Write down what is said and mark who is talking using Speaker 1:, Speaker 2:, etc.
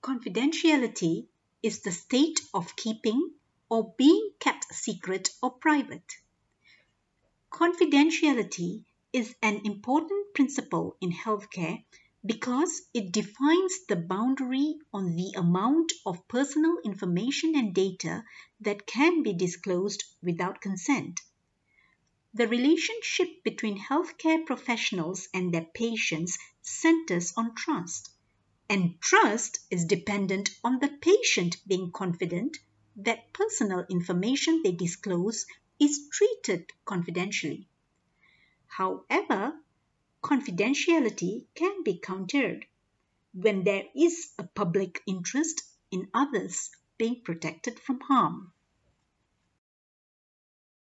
Speaker 1: Confidentiality is the state of keeping or being kept secret or private. Confidentiality is an important principle in healthcare because it defines the boundary on the amount of personal information and data that can be disclosed without consent. The relationship between healthcare professionals and their patients centers on trust, and trust is dependent on the patient being confident that personal information they disclose is treated confidentially. However, confidentiality can be countered when there is a public interest in others being protected from harm.